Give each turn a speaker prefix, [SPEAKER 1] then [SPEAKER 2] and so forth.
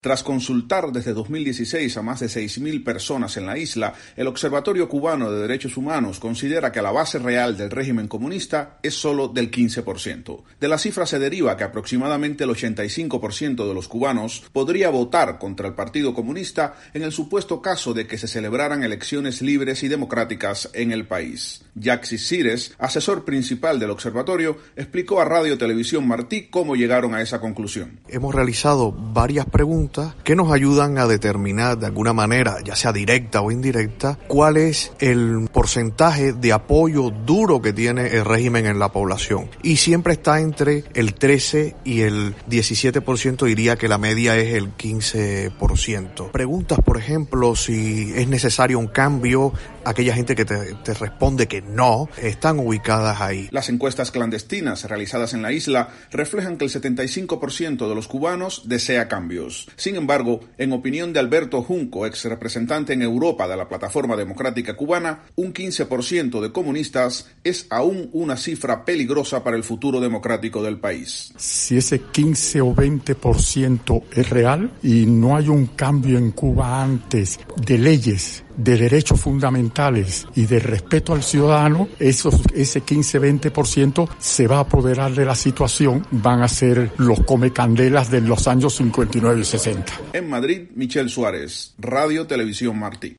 [SPEAKER 1] Tras consultar desde 2016 a más de 6.000 personas en la isla, el Observatorio Cubano de Derechos Humanos considera que la base real del régimen comunista es solo del 15%. De la cifra se deriva que aproximadamente el 85% de los cubanos podría votar contra el Partido Comunista en el supuesto caso de que se celebraran elecciones libres y democráticas en el país. Yaxis Cires, asesor principal del observatorio, explicó a Radio Televisión Martí cómo llegaron a esa conclusión.
[SPEAKER 2] Hemos realizado varias preguntas que nos ayudan a determinar de alguna manera, ya sea directa o indirecta, cuál es el porcentaje de apoyo duro que tiene el régimen en la población. Y siempre está entre el 13 y el 17%, diría que la media es el 15%. Preguntas, por ejemplo, si es necesario un cambio, aquella gente que te responde que no, están ubicadas ahí.
[SPEAKER 1] Las encuestas clandestinas realizadas en la isla reflejan que el 75% de los cubanos desea cambios. Sin embargo, en opinión de Alberto Junco, ex representante en Europa de la Plataforma Democrática Cubana, un 15% de comunistas es aún una cifra peligrosa para el futuro democrático del país.
[SPEAKER 3] Si ese 15 o 20% es real y no hay un cambio en Cuba antes de leyes, de derechos fundamentales y de respeto al ciudadano, ese 15-20% se va a apoderar de la situación, van a ser los comecandelas de los años 59 y 60.
[SPEAKER 1] En Madrid, Michel Suárez, Radio Televisión Martí.